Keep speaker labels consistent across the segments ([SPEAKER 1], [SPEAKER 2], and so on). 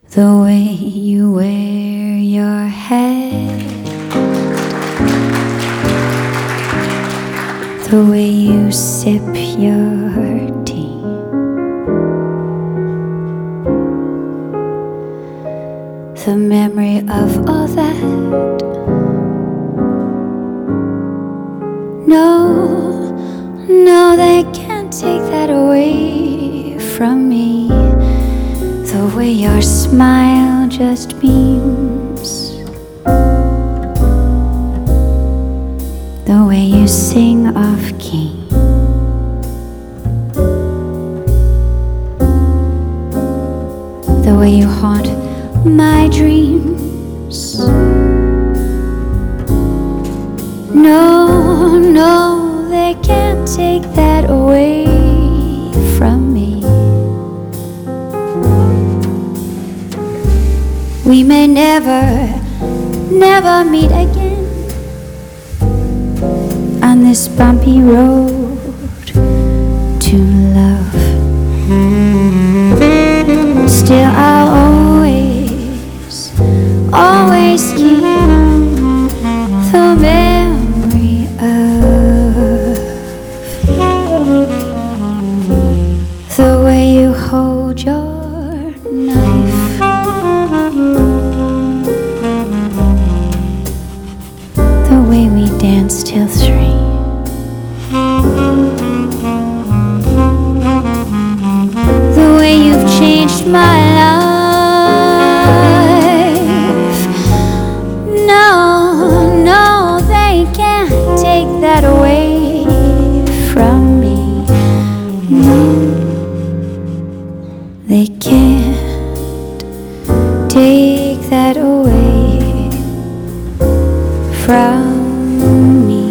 [SPEAKER 1] The way you wear your head, the way you sip your tea, the memory of all that. No, no, they can't take that away from me. The way your smile just beams, the way you sing off key, the way you haunt my dreams. No, no, they can't take that away from me. We may never, never meet again on this bumpy road to love. Still I'll always, always keep the memory of the way you hold your knife, the way we danced till 3. The way you've changed my life. No, no, they can't take that away from me. No, they can't take that away from me.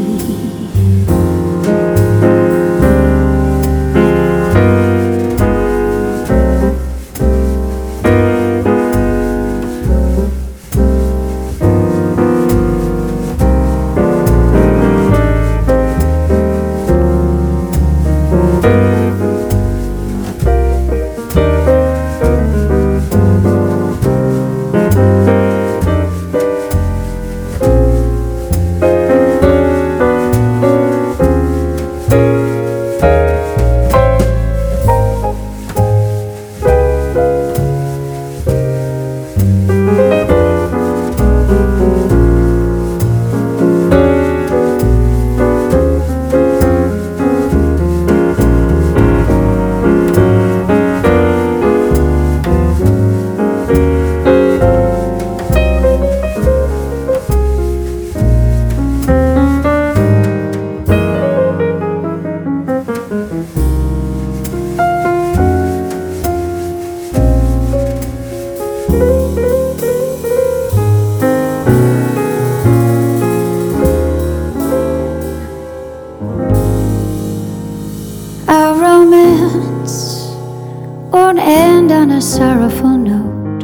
[SPEAKER 1] Our romance won't end on a sorrowful note,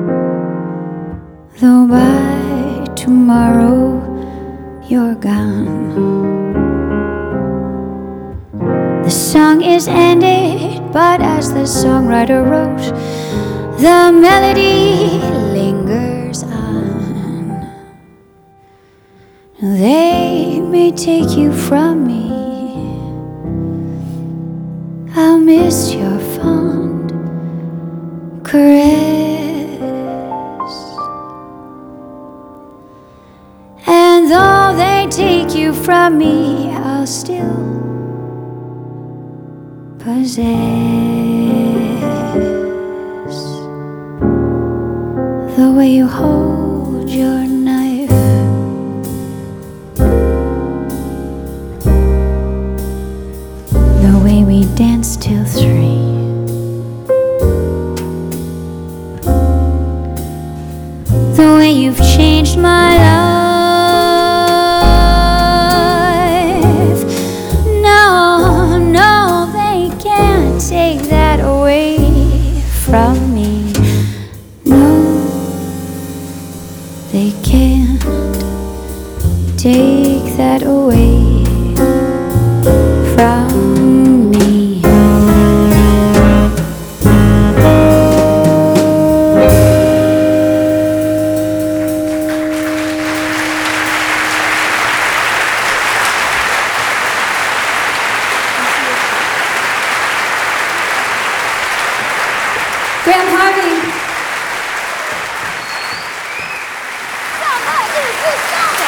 [SPEAKER 1] though by tomorrow you're gone. The song is ended, but as the songwriter wrote, the melody lingers on. They may take you from me, I'll miss your fond caress. And though they take you from me, I'll still possess the way you hold your knife, the way we danced till 3. The way you've changed my life. No, no, they can't take that away from me. No, they can't take that away from me. Graham Harvey.